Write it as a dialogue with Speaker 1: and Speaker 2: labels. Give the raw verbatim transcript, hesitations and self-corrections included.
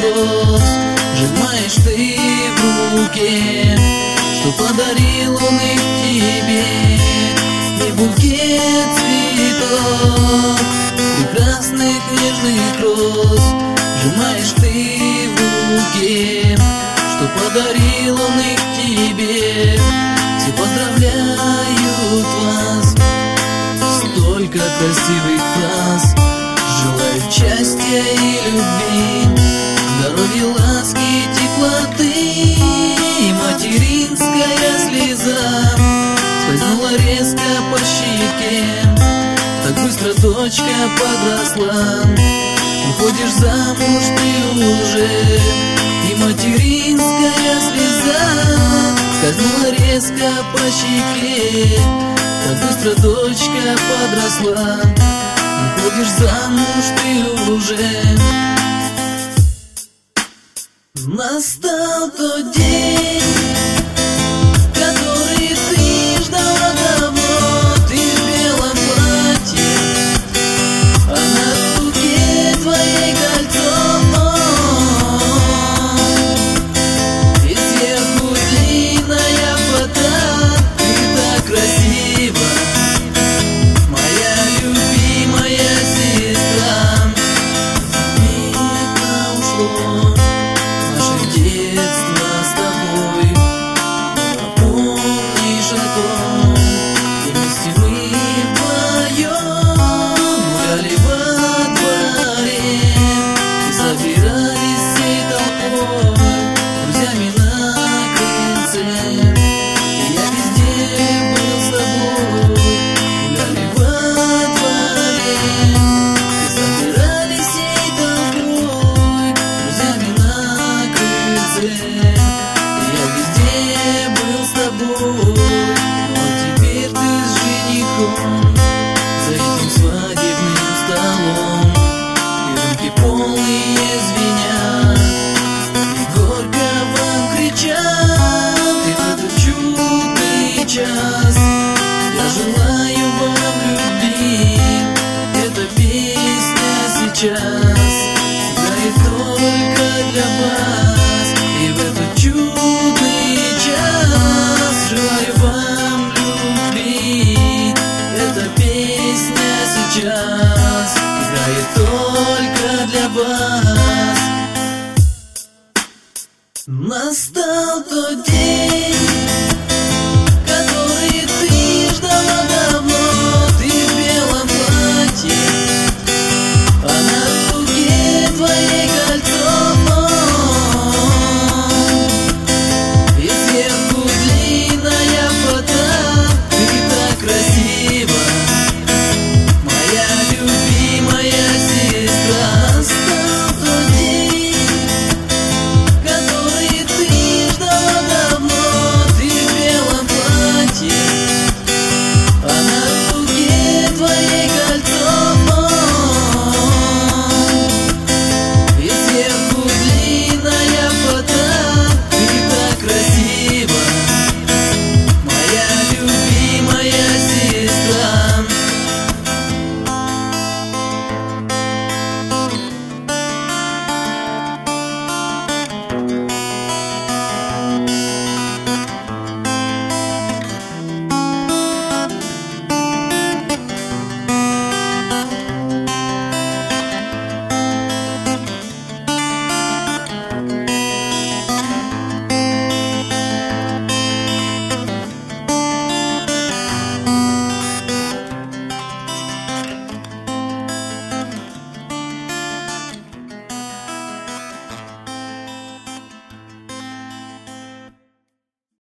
Speaker 1: роз сжимаешь ты в руке, что подарил он их тебе. Не букет цветов, прекрасных нежных роз сжимаешь ты в руке, что подарил он их тебе. Все поздравляют вас, столько красивых фраз. Желаю счастья и любви, здоровья, ласки, теплоты. И материнская слеза скользнула резко по щеке. Так быстро дочка подросла, уходишь замуж ты уже. И материнская слеза скользнула резко по щеке. Так быстро дочка подросла, уходишь замуж ты уже. Настал тот день, который ты ждала давно. Ты в белом платье, а на руке твоей кольцо. И сверху длинная фата. Ты так красива, моя любимая сестра. Века ушло детство с тобой, помнишь о том, где вместе мы вдвоем гуляли во дворе и собирались всей толпой, друзьями на крыльце. И я везде был с тобой, гуляли во дворе и собирались всей толпой, друзьями на крыльце. Я везде был с тобой, но теперь ты с женихом за этим свадебным столом. И рюмки полные звенят, и горько вам кричат. И в этот чудный час я желаю вам любви. Эта песня сейчас играет только для вас. И в этот чудный час желаю вам любви. Эта песня сейчас играет только для вас. Настал тот день.